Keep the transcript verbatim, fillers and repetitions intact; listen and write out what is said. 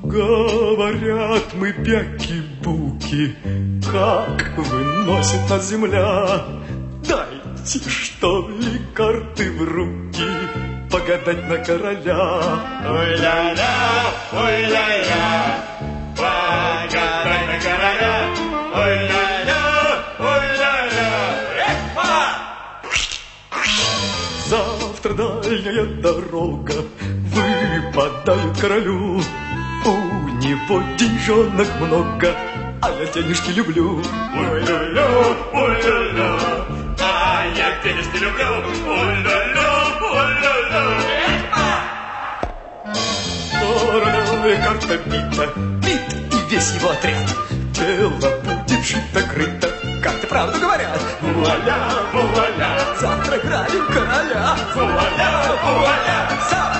Говорят мы бяки-буки, как выносит нас земля. Дайте, что ли, карты в руки, погадать на короля. Ой-ля-ля, ой-ля-ля, погадать на короля. Ой-ля-ля, ой-ля-ля, эхо! Завтра дальняя дорога выпадает королю. У него деньжонок много, а я денежки люблю. Ой-ля-ля, ой-ля-ля, а я денежки люблю. Ой-ля-ля, ой-ля-ля, Королевая карта бита, бит и весь его отряд. Дело будет шито-крыто, как-то правду говорят. вуаля, вуаля, Завтра грабим короля. вуаля, вуаля. Завтра